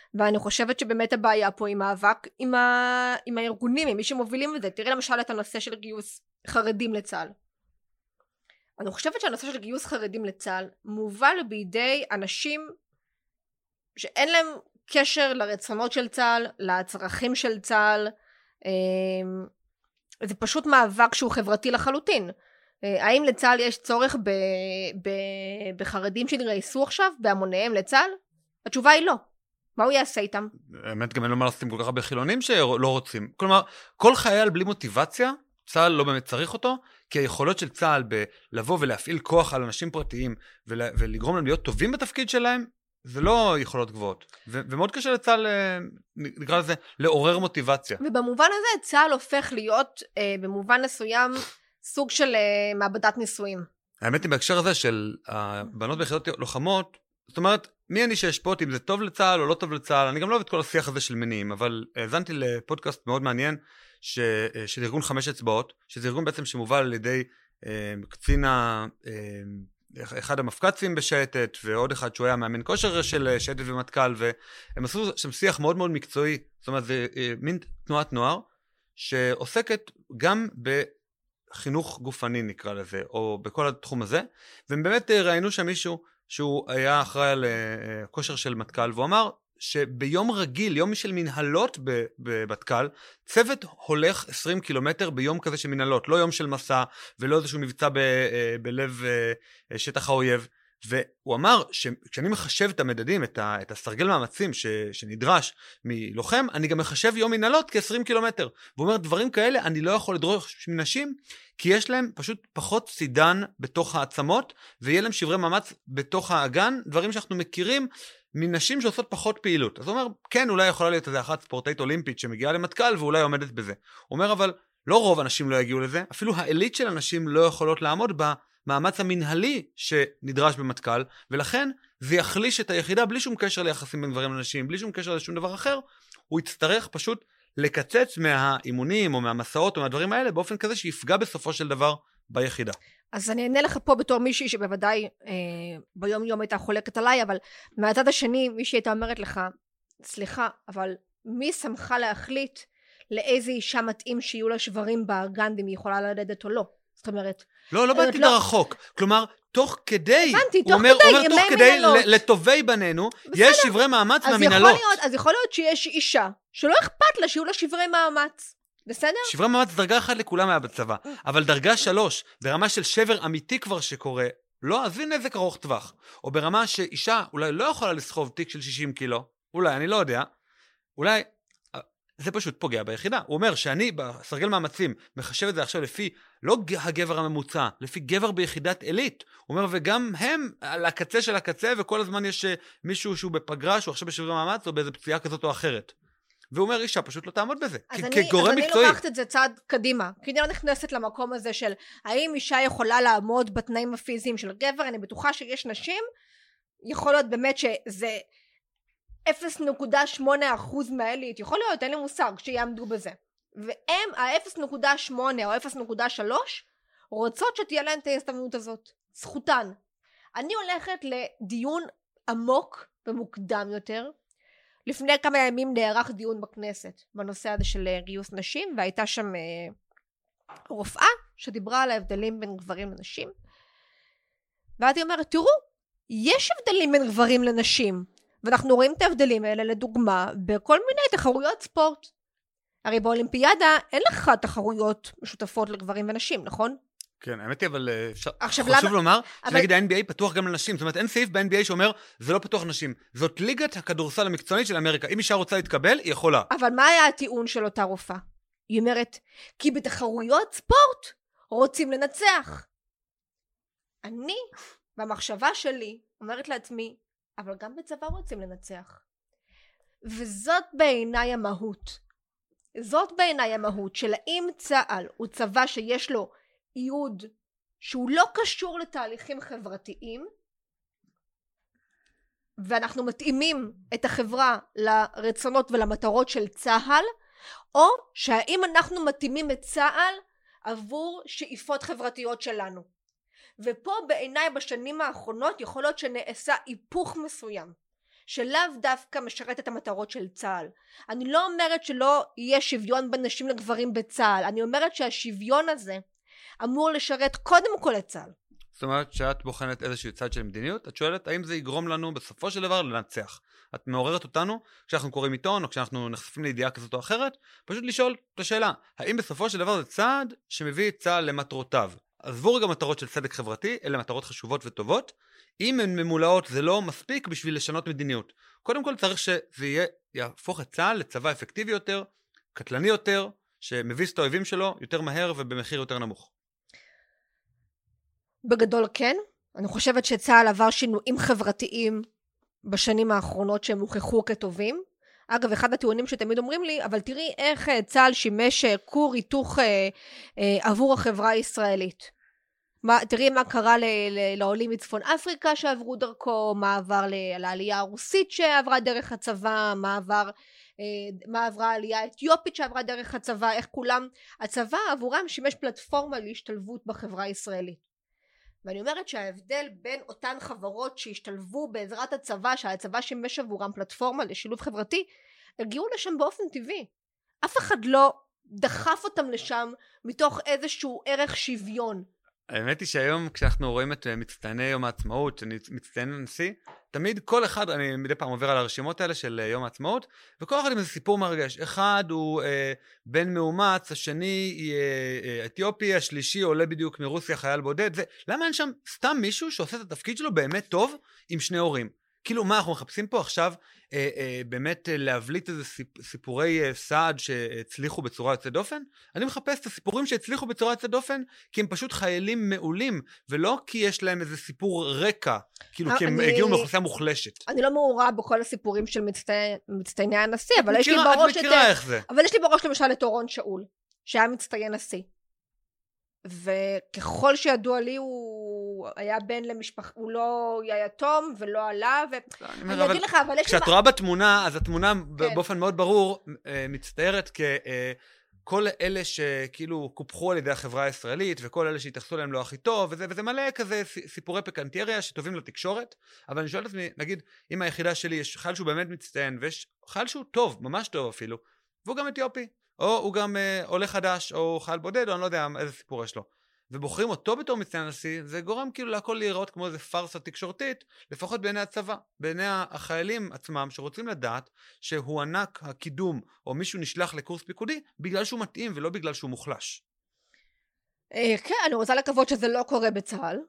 C: ואני חושבת שבאמת הבעיה פה היא מאבק עם הארגונים, עם מי שמובילים את זה. תראי למשל את הנושא של גיוס חרדים לצה"ל. אני חושבת שהנושא של גיוס חרדים לצה"ל מובל בידי אנשים שאין להם קשר לרצונות של צה"ל, לצרכים של צה"ל. זה פשוט מאבק שהוא חברתי לחלוטין. האם לצה"ל יש צורך בחרדים שיתגייסו עכשיו בהמוניהם לצה"ל? התשובה היא לא. מה הוא יעשה איתם?
A: האמת, גם אין לו מה לעשות עם כל כך הרבה חילונים שלא רוצים. כלומר, כל חייל בלי מוטיבציה, צה"ל לא באמת צריך אותו, כי היכולות של צה"ל בלבוא ולהפעיל כוח על אנשים פרטיים ולגרום להם להיות טובים בתפקיד שלהם, זה לא יכולות גבוהות. ומאוד קשה לצה"ל, נקרא לזה, לעורר מוטיבציה.
C: ובמובן הזה צה"ל הופך להיות במובן מסוים סוג של מעבדת ניסויים.
A: האמת היא בהקשר הזה של הבנות ביחידות לוחמות, זאת אומרת, מי אני שאשפוט אם זה טוב לצה"ל או לא טוב לצה"ל, אני גם לא אוהב את כל השיח הזה של מניעים, אבל האזנתי לפודקאסט מאוד מעניין, של ארגון 5 אצבעות, שזה ארגון בעצם שמובל על ידי קצין אחד המפקצים בשייטת, ועוד אחד שהוא היה מאמן כושר של שייטת ומטכ"ל, והם עשו שם שיח מאוד מאוד מקצועי, זאת אומרת, זה מין תנועת נוער, שעוסקת גם בחינוך גופני נקרא לזה, או בכל התחום הזה, והם באמת ראינו שם מישהו, שהוא היה אחראי על כושר של מטכ"ל, והוא אמר שביום רגיל, יום של מנהלות במטכ"ל, צוות הולך 20 קילומטר ביום כזה של מנהלות, לא יום של מסע, ולא איזשהו מבצע בלב שטח האויב, והוא אמר שכשאני מחשב את המדדים, את הסרגל מאמצים שנדרש מלוחם, אני גם מחשב יום מנהלות כ-20 קילומטר, והוא אומר דברים כאלה אני לא יכול לדרוש מנשים, כי יש להם פשוט פחות סידן בתוך העצמות, ויהיה להם שברי מאמץ בתוך האגן, דברים שאנחנו מכירים מנשים שעושות פחות פעילות. אז הוא אומר, כן, אולי יכולה להיות איזה אחת ספורטאית אולימפית שמגיעה למטכ"ל, ואולי עומדת בזה. הוא אומר, אבל לא רוב אנשים לא יגיעו לזה, אפילו העילית של אנשים לא יכולות לעמוד במאמץ המנהלי שנדרש במטכ"ל, ולכן זה יחליש את היחידה בלי שום קשר ליחסים בין גברים לנשים, בלי שום קשר לשום דבר אחר, הוא יצטרך פשוט לקצץ מהאימונים או מהמסעות או מהדברים האלה, באופן כזה שיפגע בסופו של דבר ביחידה.
C: אז אני אענה לך פה בתור מישהי שבוודאי ביום יום הייתה חולקת עליי, אבל מהצד השני מישהי הייתה אומרת לך, סליחה, אבל מי שמחה להחליט לאיזה אישה מתאים שיהיו לה שברים באגן, אם היא יכולה ללדת או לא? זאת אומרת...
A: לא באתי לרחוק. כלומר, תוך כדי,
C: הבנתי,
A: הוא אומר תוך כדי לטובי בנינו, יש שברי מאמץ מהמנהלות.
C: אז יכול להיות שיש אישה שלא אכפת לה שיהיו לה שברי מאמץ. בסדר?
A: שברי מאמץ דרגה 1 לכולם היה בצבא, אבל דרגה 3, ברמה של שבר אמיתי כבר שקורה, לא, אז הנה נזק ארוך טווח. או ברמה שאישה אולי לא יכולה לסחוב תיק של 60 קילו, אולי, אני לא יודע, אולי זה פשוט פוגע ביחידה. הוא אומר שאני בסרגל מאמצים מחשב את זה עכשיו לפי לא הגבר הממוצע, לפי גבר ביחידת אלית. הוא אומר, וגם הם על הקצה של הקצה, וכל הזמן יש מישהו שהוא בפגרה, שהוא עכשיו בשברי מאמץ, או באיזו פציעה כזאת או אחרת. והוא אומר, אישה פשוט לא תעמוד בזה, כגורם מקצועי.
C: אז אני לוקחת את זה צעד קדימה, כי אני לא נכנסת למקום הזה של האם אישה יכולה לעמוד בתנאים הפיזיים של גבר. אני בטוחה שיש נשים, יכול להיות באמת שזה 0.8% מהאלית, יכול להיות, אין לי מושג שיעמדו בזה. והם, ה-0.8 או 0.3, רוצות שתהיה להן את ההסתמנות הזאת. זכותן. אני הולכת לדיון עמוק ומוקדם יותר. לפני כמה ימים נערך דיון בכנסת בנושא הזה של גיוס נשים, והייתה שם רופאה שדיברה על ההבדלים בין גברים לנשים. ואתי אומרת, תראו, יש הבדלים בין גברים לנשים, ואנחנו רואים את ההבדלים האלה לדוגמה בכל מיני תחרויות ספורט. הרי באולימפיאדה אין לך תחרויות משותפות לגברים ונשים, נכון?
A: כן, האמת היא, אבל חשוב לומר, שנגיד ה-NBA פתוח גם לנשים, זאת אומרת, אין סעיף ב-NBA שאומר, זה לא פתוח לנשים, זאת ליגת הכדורסל המקצוענית של אמריקה, אם אישה רוצה להתקבל, היא יכולה.
C: אבל מה היה הטיעון של אותה רופאה? היא אומרת, כי בתחרויות ספורט רוצים לנצח. אני, במחשבה שלי, אומרת לעצמי, אבל גם בצבא רוצים לנצח. וזאת בעיניי המהות. זאת בעיניי המהות של האם צה"ל הוא צבא שיש לו ייעוד שהוא לא קשור לתהליכים חברתיים, ואנחנו מתאימים את החברה לרצונות ולמטרות של צה"ל, או שהאם אנחנו מתאימים את צה"ל עבור שאיפות חברתיות שלנו. ופה בעיניי בשנים האחרונות יכול להיות שנעשה היפוך מסוים, שלאו דווקא משרת את המטרות של צה"ל. אני לא אומרת שלא יהיה שוויון בין נשים לגברים בצה"ל, אני אומרת שהשוויון הזה אמור לשרת קודם כל את צה"ל.
A: זאת אומרת שאת בוחנת איזשהו צד של מדיניות, את שואלת האם זה יגרום לנו בסופו של דבר לנצח. את מעוררת אותנו כשאנחנו קוראים עיתון או כשאנחנו נחשפים לידיעה כזאת או אחרת, פשוט לשאול את השאלה, האם בסופו של דבר זה צעד שמביא את צה"ל למטרותיו. עזבו רגע מטרות של צדק חברתי, אלה מטרות חשובות וטובות, אם הן ממולאות זה לא מספיק בשביל לשנות מדיניות. קודם כל צריך שזה יהפוך את צה"ל לצבא אפקטיבי יותר, קטלני יותר, שמביס את האויבים שלו יותר מהר ובמחיר יותר נמוך.
C: בגדול כן, אני חושבת שצה"ל עבר שינויים חברתיים בשנים האחרונות שהם הוכחו כטובים. אגב, אחד הטיעונים שתמיד אומרים לי, אבל תראי איך צה"ל שימש כור היתוך עבור החברה הישראלית. תראי מה קרה לעולים מצפון אפריקה שעברו דרכו, מה עבר לעלייה הרוסית שעברה דרך הצבא, מה עברה העלייה האתיופית שעברה דרך הצבא, איך כולם, הצבא עבורם שימש פלטפורמה להשתלבות בחברה הישראלית. ואני אומרת שההבדל בין אותן חברות שהשתלבו בעזרת הצבא, שהצבא שימש עבורם פלטפורמה לשילוב חברתי, הגיעו לשם באופן טבעי. אף אחד לא דחף אותם לשם מתוך איזשהו ערך שוויון.
A: האמת היא שהיום כשאנחנו רואים את מצטייני יום העצמאות, מצטייני הנשיא, תמיד כל אחד, אני מדי פעם עובר על הרשימות האלה של יום העצמאות, וכל אחד עם איזה סיפור מרגש. אחד הוא בן מאומץ, השני אתיופי, השלישי עולה בדיוק מרוסיה, חייל בודד. למה אין שם סתם מישהו שעושה את התפקיד שלו באמת טוב עם שני הורים? כאילו מה אנחנו מחפשים פה עכשיו באמת להבליט איזה סיפורי סעד שהצליחו בצורה יוצאת דופן? אני מחפש את הסיפורים שהצליחו בצורה יוצאת דופן כי הם פשוט חיילים מעולים, ולא כי יש להם איזה סיפור רקע, כאילו כי הם הגיעו מאוכלוסייה מוחלשת.
C: אני לא מעורה בכל הסיפורים של מצטייני הנשיא, אבל
A: יש
C: לי בראש למשל את אורון שאול, שהיה מצטיין נשיא. וככל שידוע לי הוא היה בן למשפחה, הוא לא היה יתום ולא עלה, ואני אגיד לך, אבל
A: כשאת רואה בתמונה, אז התמונה באופן מאוד ברור מצטיירת ככל אלה שכאילו קופחו על ידי החברה הישראלית, וכל אלה שהתייחסו להם לא הכי טוב, וזה מלא כזה סיפורי פיקנטריה שטובים לתקשורת. אבל אני שואל את עצמי, נגיד, אם היחידה שלי יש חייל שהוא באמת מצטיין, ויש חייל שהוא טוב, ממש טוב אפילו, והוא גם אתיופי, או הוא גם עולה חדש, או חייל בודד, או אני לא יודע איזה סיפור יש לו. ובוחרים אותו בתור מצטיין הנשיא, זה גורם כאילו להכל להיראות כמו איזה פרסה תקשורתית, לפחות בעיני הצבא, בעיני החיילים עצמם, שרוצים לדעת שהוא ענק הקידום, או מישהו נשלח לקורס פיקודי, בגלל שהוא מתאים ולא בגלל שהוא מוחלש.
C: כן, אני רוצה לקוות שזה לא קורה בצה"ל.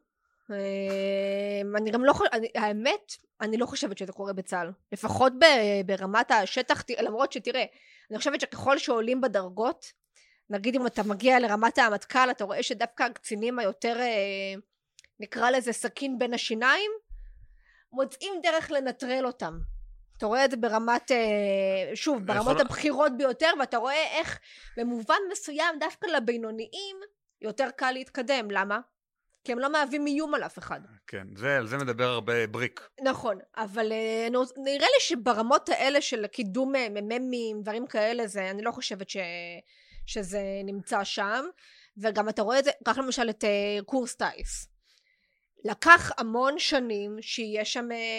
C: אני גם לא האמת, אני לא חושבת שזה קורה בצה"ל. לפחות ברמת השטח, למרות שתראה, אני חושבת שככל שעולים בדרגות, נגיד אם אתה מגיע לרמת המטכ"ל, אתה רואה שדווקא הקצינים היותר, נקרא לזה סכין בין השיניים, מוצאים דרך לנטרל אותם. אתה רואה את זה ברמת, שוב, ברמות הבחירות ביותר, ואתה רואה איך במובן מסוים דווקא לבינוניים יותר קל להתקדם. למה? כי הם לא מהווים איום על אף אחד. כן,
A: על זה מדבר הרבה בריק.
C: נכון, אבל נראה לי שברמות האלה של קידום מממים, דברים כאלה, אני לא חושבת שזה נמצא שם, וגם אתה רואה את זה, כך למשל את קורס טייס. לקח המון שנים שיש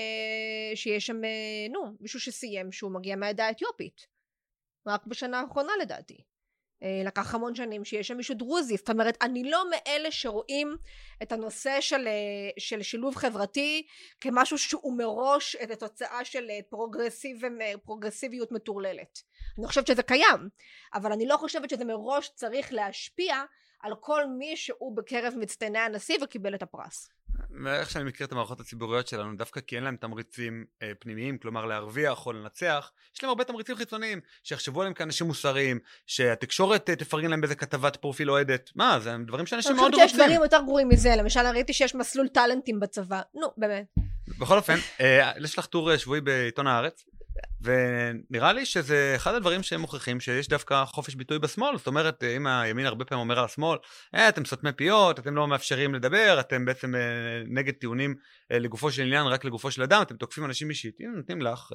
C: שם, מישהו שסיים שהוא מגיע מהעדה האתיופית. רק בשנה האחרונה לדעתי. לקח המון שנים שיש שם מישהו דרוזי. זאת אומרת, אני לא מאלה שרואים את הנושא של שילוב חברתי כמשהו שהוא מראש את התוצאה של פרוגרסיביות מטורללת. אני חושבת שזה קיים, אבל אני לא חושבת שזה מראש צריך להשפיע על כל מי שהוא בקרב מצטייני הנשיא וקיבל את הפרס.
A: ואיך שאני מכיר את המערכות הציבוריות שלנו, דווקא כי אין להם תמריצים פנימיים, כלומר להרוויח או לנצח, יש להם הרבה תמריצים חיצוניים, שיחשבו עליהם כאנשים מוסריים, שהתקשורת תפרגן להם באיזה כתבת פרופיל אוהדת. מה, זה דברים שאנשים מאוד רוצים.
C: אני חושבת שיש דברים יותר גרועים מזה, למשל ראיתי שיש מסלול טלנטים בצבא, באמת.
A: בכל אופן, יש לך טור שבועי בעיתון הארץ, ונראה לי שזה אחד הדברים שהם מוכיחים שיש דווקא חופש ביטוי בשמאל. זאת אומרת, אם הימין הרבה פעמים אומר על השמאל, אתם סותמי פיות, אתם לא מאפשרים לדבר, אתם בעצם נגד טיעונים לגופו של עניין, רק לגופו של אדם, אתם תוקפים אנשים אישית. הנה, נותנים לך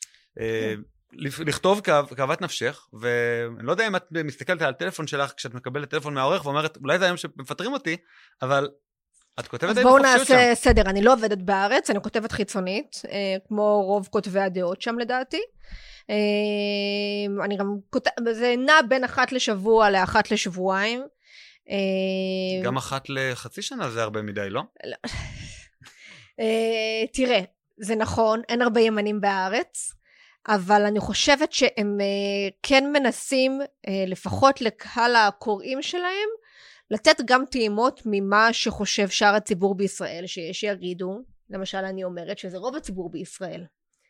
A: לכתוב כאוות נפשך, ואני לא יודע אם את מסתכלת על הטלפון שלך כשאת מקבלת טלפון מהעורך ואומרת, אולי זה היום שמפטרים אותי, אבל את כותבת
C: אז
A: די
C: בואו
A: בחופשיות שם.
C: נעשה סדר, אני לא עובדת בארץ, אני כותבת חיצונית, כמו רוב כותבי הדעות שם לדעתי. אני גם כותבת, זה נע בין אחת לשבוע לאחת לשבועיים.
A: גם אחת לחצי שנה זה הרבה מדי, לא?
C: תראה, זה נכון, אין הרבה ימנים בארץ, אבל אני חושבת שהם כן מנסים, לפחות לקהל הקוראים שלהם, לתת גם טעימות ממה שחושב שאר הציבור בישראל, שיגידו, למשל אני אומרת שזה רוב הציבור בישראל.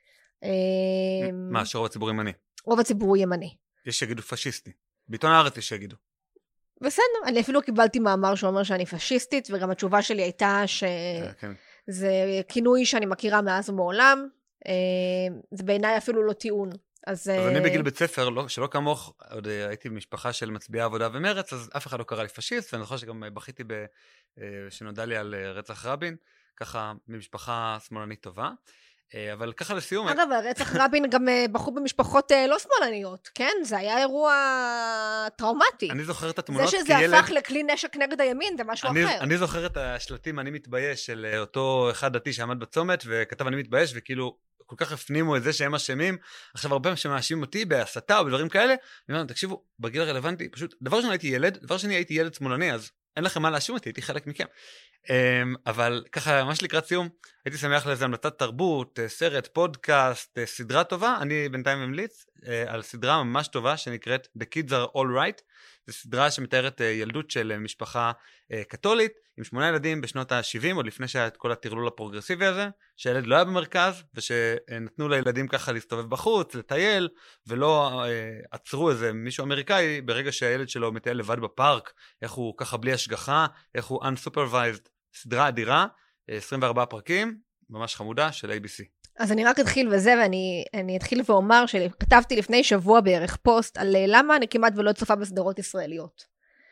A: מה, שרוב הציבור ימני?
C: רוב הציבור הוא ימני.
A: יש שיגידו פשיסטי. בעיתון הארץ יש שיגידו. בסדר,
C: אני אפילו קיבלתי מאמר שאומר שאני פשיסטית, וגם התשובה שלי הייתה שזה כינוי שאני מכירה מאז ומעולם, זה בעיניי אפילו לא טיעון. אז
A: אני בגיל בית ספר, שלא כמוך, עוד הייתי במשפחה של מצביעי עבודה ומרץ, אז אף אחד לא קרא לי פשיסט, ואני זוכר שגם בכיתי שנודע לי על רצח רבין, ככה ממשפחה שמאלנית טובה. אבל ככה לסיום...
C: אגב, רצח רבין גם בחרו במשפחות לא שמאלניות, כן? זה היה אירוע טראומטי.
A: אני זוכר את התמונות
C: כילד... זה שזה הפך לכלי נשק נגד הימין, זה משהו אחר.
A: אני זוכר את השלטים, אני מתבייש, של אותו אחד דתי שעמד בצומת, וכתב אני מתבייש, וכאילו כל כך הפנימו את זה שהם אשמים. עכשיו הרבה פעמים שמאשים אותי בהסתה או בדברים כאלה, אני אומר, תקשיבו, בגיל הרלוונטי, פשוט, דבר ראשון הייתי ילד, דבר שני הייתי ילד שמאלני, אז אין לכם מה להאשים אותי, הייתי חלק מכם. אבל ככה, ממש לקראת סיום, הייתי שמח לאיזה המלצת תרבות, סרט, פודקאסט, סדרה טובה. אני בינתיים ממליץ על סדרה ממש טובה שנקראת The Kids Are All Right. זו סדרה שמתארת ילדות של משפחה קתולית, עם 8 ילדים בשנות ה-70, עוד לפני שהיה את כל התרלול הפרוגרסיבי הזה, שהילד לא היה במרכז, ושנתנו לילדים ככה להסתובב בחוץ, לטייל, ולא עצרו איזה מישהו אמריקאי, ברגע שהילד שלו מטייל לבד בפארק, איך הוא ככה בלי השגחה, איך הוא unsupervised. סדרה אדירה, 24 פרקים, ממש חמודה, של ABC.
C: אז אני רק אתחיל וזה, ואני אתחיל ואומר שכתבתי לפני שבוע בערך פוסט על למה אני כמעט ולא צופה בסדרות ישראליות.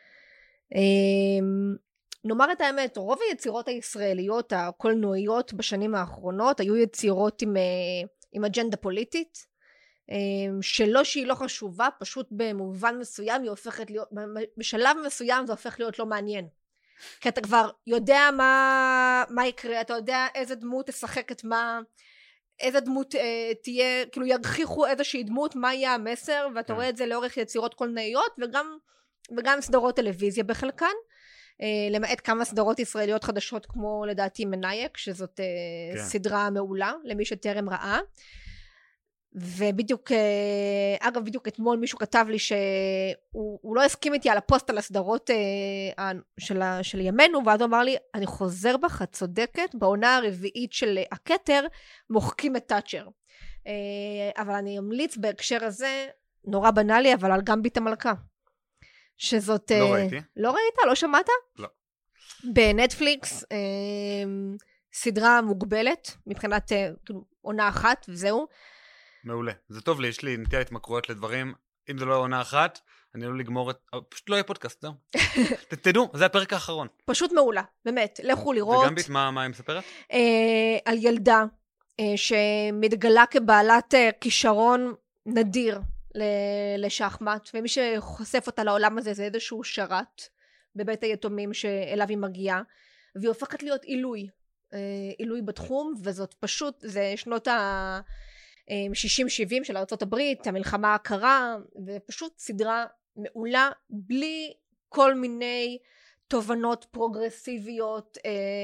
C: נאמר את האמת, רוב היצירות הישראליות, הקולנועיות בשנים האחרונות, היו יצירות עם אג'נדה פוליטית, שלא שהיא לא חשובה, פשוט במובן מסוים היא הופכת להיות, בשלב מסוים זה הופך להיות לא מעניין. כי אתה כבר יודע מה יקרה, אתה יודע איזה דמות תשחק את מה, איזה דמות תהיה, כאילו ירחיכו איזושהי דמות, מה יהיה המסר, ואתה רואה את זה לאורך יצירות קולנועיות, וגם סדרות טלוויזיה בחלקן, למעט כמה סדרות ישראליות חדשות, כמו לדעתי מנייק, שזאת סדרה מעולה, למי שטרם ראה. ובדיוק, אגב, בדיוק אתמול מישהו כתב לי שהוא לא הסכים איתי על הפוסט על הסדרות של ימינו, ואז הוא אמר לי, אני חוזר בך, את צודקת, בעונה הרביעית של הכתר, מוחקים את טאצ'ר. אבל אני אמליץ בהקשר הזה, נורא בנאלי, אבל על גמבית המלכה. שזאת...
A: לא ראיתי.
C: לא ראית? לא שמעת?
A: לא.
C: בנטפליקס, סדרה מוגבלת, מבחינת עונה אחת, וזהו.
A: מעולה. זה טוב לי, יש לי נטייה התמכרויות לדברים. אם זה לא עונה אחת, אני לא לגמור את... פשוט לא יהיה פודקאסט, זהו. תדעו, זה הפרק האחרון.
C: פשוט מעולה, באמת. לכו לראות.
A: וגמבית, מה היא מספרת?
C: על ילדה שמתגלה כבעלת כישרון נדיר לשחמט, ומי שחושף אותה לעולם הזה זה איזשהו שרת בבית היתומים שאליו היא מגיעה, והיא הופכת להיות עילוי בתחום, וזאת פשוט, זה שנות ה-60-70 של ארצות הברית, המלחמה הקרה, ופשוט סדרה מעולה, בלי כל מיני תובנות פרוגרסיביות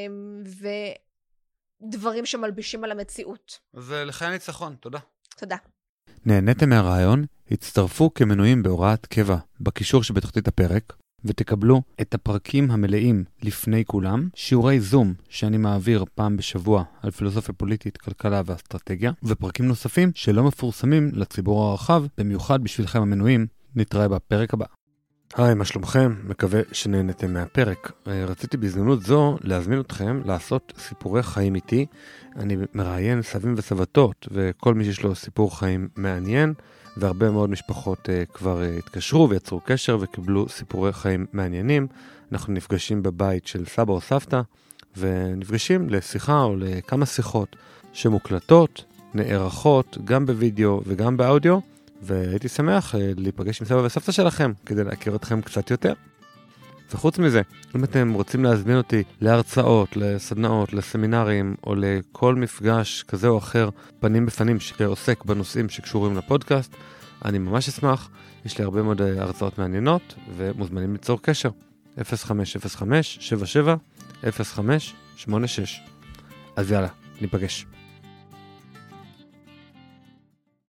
C: ודברים שמלבישים על המציאות.
A: אז לחיים ניצחון, תודה.
C: תודה.
A: נהניתם מהרעיון? הצטרפו כמנויים בהוראת קבע בקישור שבתחתית הפרק, ותקבלו את הפרקים המלאים לפני כולם, שיעורי זום שאני מעביר פעם בשבוע על פילוסופיה פוליטית, כלכלה ואסטרטגיה, ופרקים נוספים שלא מפורסמים לציבור הרחב, במיוחד בשבילכם המנויים. נתראה בפרק הבא. היי, מה שלומכם? מקווה שנהנתם מהפרק. רציתי בהזדמנות זו להזמין אתכם לעשות סיפורי חיים איתי. אני מראיין סבים וסבתות, וכל מי שיש לו סיפור חיים מעניין, והרבה מאוד משפחות כבר התקשרו ויצרו קשר וקיבלו סיפורי חיים מעניינים. אנחנו נפגשים בבית של סבא או סבתא, ונפגשים לשיחה או לכמה שיחות שמוקלטות, נערכות גם בווידאו וגם באודיו, והייתי שמח להיפגש עם סבא וסבתא שלכם כדי להכיר אתכם קצת יותר. וחוץ מזה, אם אתם רוצים להזמין אותי להרצאות, לסדנאות, לסמינרים, או לכל מפגש כזה או אחר, פנים בפנים שעוסק בנושאים שקשורים לפודקאסט, אני ממש אשמח. יש לי הרבה מאוד הרצאות מעניינות, ומוזמנים ליצור קשר. 0505-77-0586. אז יאללה, ניפגש.